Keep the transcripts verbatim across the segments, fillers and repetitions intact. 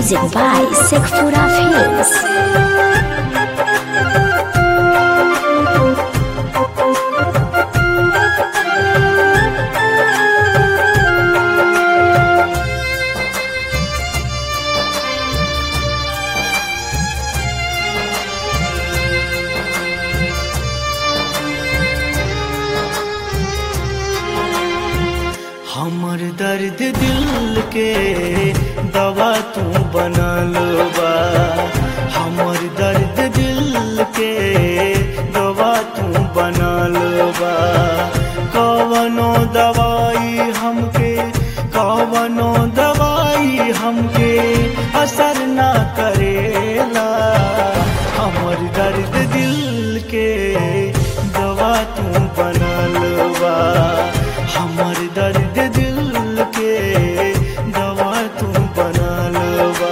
Music by Sekfura Films. हमर दर्द दिल के दवा तू बना लो बा। हमर दर्द दिल के दवा तू बना लो बा। कवनो दवाई हमके कवनो दवाई हमके असर ना करेला। हमर दर्द दिल के दवा तू बना लो बा। हमर दर्द दिल के दवा तू बना लो बा।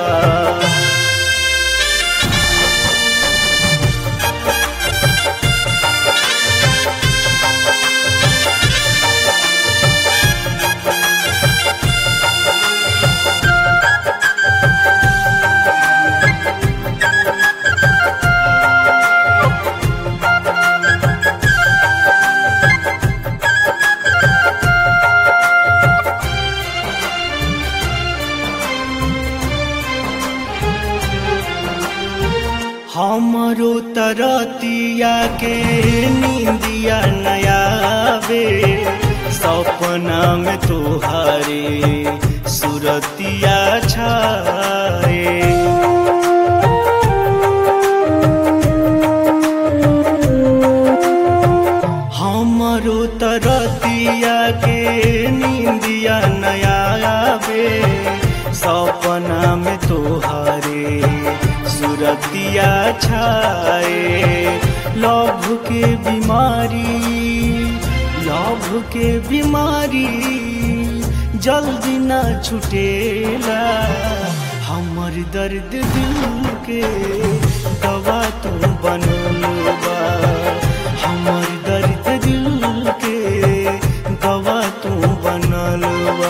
हमरो तरतिया के नींदिया नयावे। सपना में तोहारे सुरतिया छाए। हमरो तरतिया के नींदिया नयावे। सपना में तोहारे सुरतिया छाए। लव के बीमारी लव के बीमारी जल्दी ना छुटेला। हमर दर्द दिल के दवा तू बनलो बा। हमर दर्द दिल के दवा तू बनलो बा।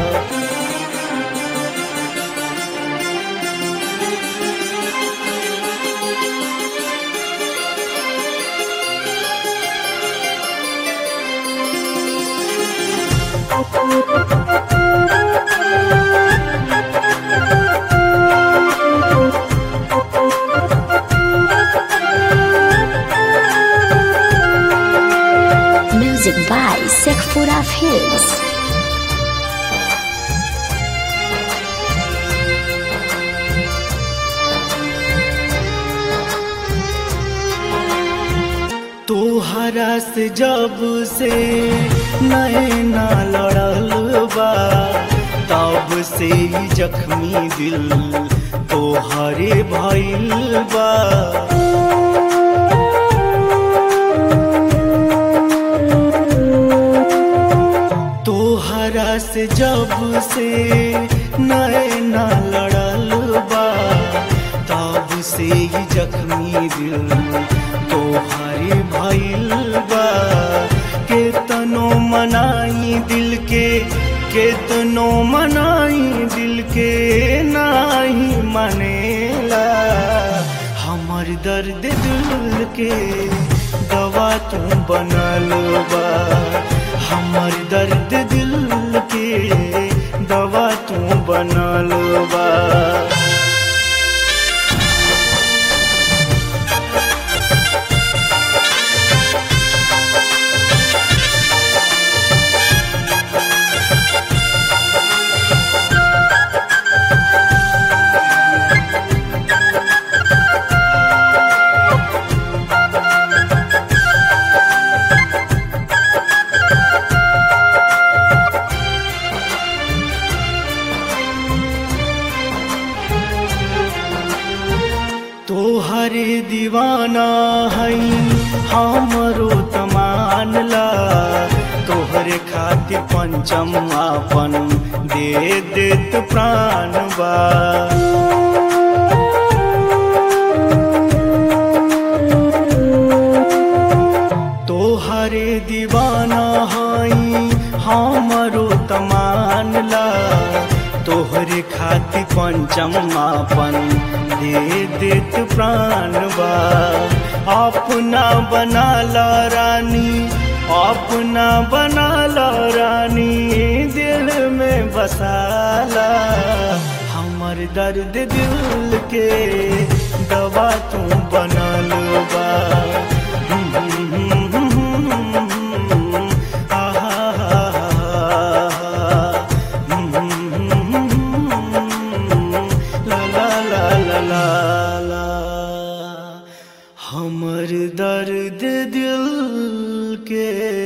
Music by Sekfura Films. तोहरा से जब से नैना लड़ल बा। तब से ही जख्मी दिल तोहरे भइल बा। तोहरा से जब से नैना लड़ल बा। तब से ही जख्मी दिल तोहरे भइल बा। केतनो मनाई दिल के केतनो मनाई दिल के नाही मानेला। हमर दर्द दिल के दवा तू बना लो बा। हमर दर्द दिल के दवा तू बना लो बा। तोहरे दीवाना हई हमरो तमानला। तोहरे खातिर पंचम आपन दे देत प्राण बा। तोहरे दीवाना हई हमरो तमानला। तोहरे खातिर पंचम चम्मापन दे देत प्राण बा। अपना बना ला रानी, अपना बना ला रानी, दिल में बसाला। हमर दर्द दिल के दवा तू बनल बा। हमर दर्द दिल के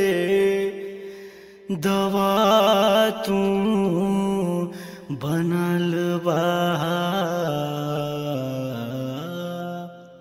दवा तू बनल बा।